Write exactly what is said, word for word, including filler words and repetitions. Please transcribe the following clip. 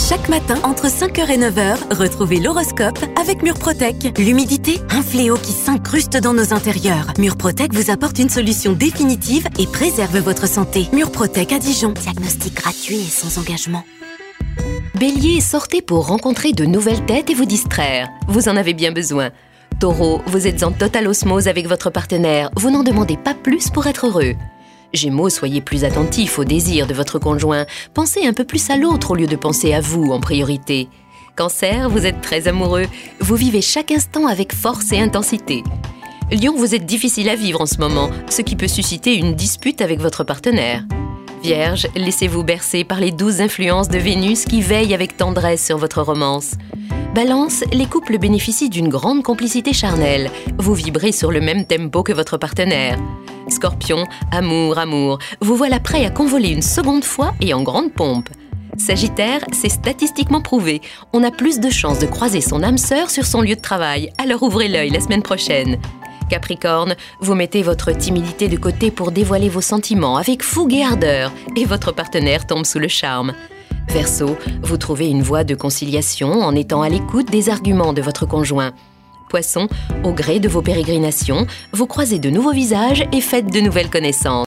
Chaque matin, entre cinq heures et neuf heures, retrouvez l'horoscope avec Murprotec. L'humidité, un fléau qui s'incruste dans nos intérieurs. Murprotec vous apporte une solution définitive et préserve votre santé. Murprotec à Dijon. Diagnostic gratuit et sans engagement. Bélier, sortez pour rencontrer de nouvelles têtes et vous distraire. Vous en avez bien besoin. Taureau, vous êtes en totale osmose avec votre partenaire. Vous n'en demandez pas plus pour être heureux. Gémeaux, soyez plus attentifs aux désirs de votre conjoint. Pensez un peu plus à l'autre au lieu de penser à vous en priorité. Cancer, vous êtes très amoureux. Vous vivez chaque instant avec force et intensité. Lion, vous êtes difficile à vivre en ce moment, ce qui peut susciter une dispute avec votre partenaire. Vierge, laissez-vous bercer par les douces influences de Vénus qui veillent avec tendresse sur votre romance. Balance, les couples bénéficient d'une grande complicité charnelle. Vous vibrez sur le même tempo que votre partenaire. Scorpion, amour, amour, vous voilà prêt à convoler une seconde fois et en grande pompe. Sagittaire, c'est statistiquement prouvé. On a plus de chances de croiser son âme sœur sur son lieu de travail, alors ouvrez l'œil la semaine prochaine. Capricorne, vous mettez votre timidité de côté pour dévoiler vos sentiments avec fougue et ardeur, et votre partenaire tombe sous le charme. Verseau, vous trouvez une voie de conciliation en étant à l'écoute des arguments de votre conjoint. Poisson, au gré de vos pérégrinations, vous croisez de nouveaux visages et faites de nouvelles connaissances.